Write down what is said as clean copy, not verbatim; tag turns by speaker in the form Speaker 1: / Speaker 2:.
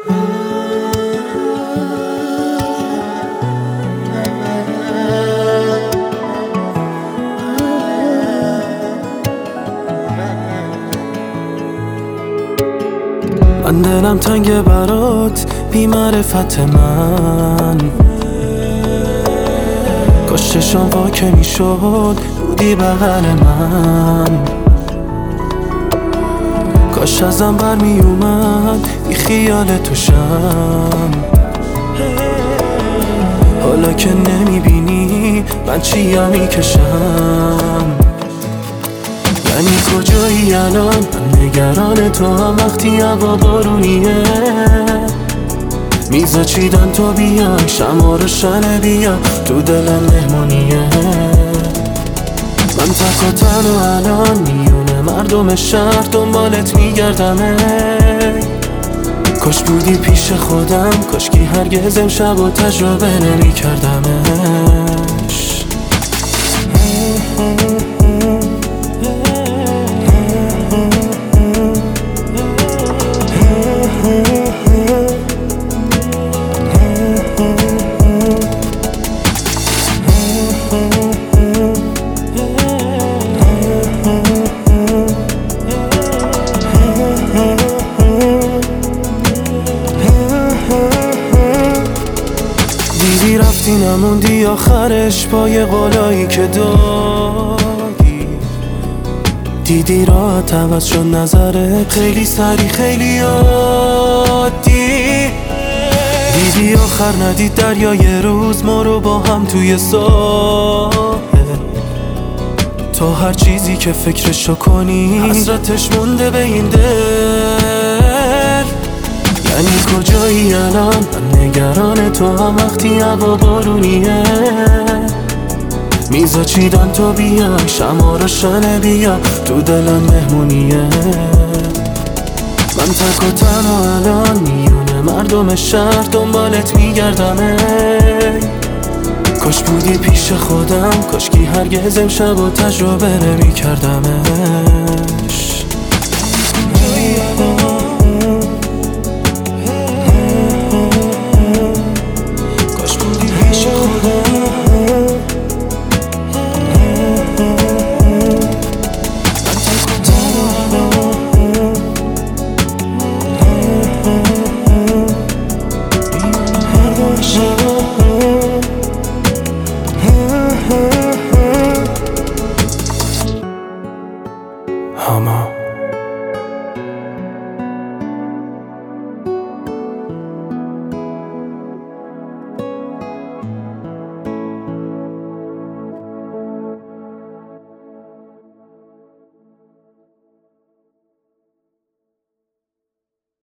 Speaker 1: من دلم تنگ برات بی معرفت من، کاش چشام واکه می شد بودی بغل من، کاش ازم برمی اومد بی خیال تو شم. حالا که نمی بینی من چیم میکشم، یعنی کجایی الان؟ من نگران تو هم وقتی هوا بارونیه، میزا چیدن تو بیای شما رو شنه بیا تو دلم مهمونیه. من تک و تنها الان میونه مردم شهر دنبالت میگردم، کاش بودی پیش خودم، کاش کی هرگز امشب و تجربه نمی کردمش. دیدی رفتی نموندی آخرش با یه قولایی که دادی، دیدی راحت عوض شد نظرت خیلی سری خیلی عادی، دیدی آخر ندید دریا یه روز ما رو با هم توی ساحل، تا هر چیزی که فکرشو کنی حسرتش مونده به این دل. یعنی کجایی الان؟ من نگران تو هم وقتی هوا بارونیه، میزا چیدن تو بیای شما رو شنه بیا تو دلم مهمونیه. من تک و تنها الان میونه مردم شهر دنبالت میگردم، کاش بودی پیش خودم، کاش کی هرگز امشب و تجربه نمی کردم.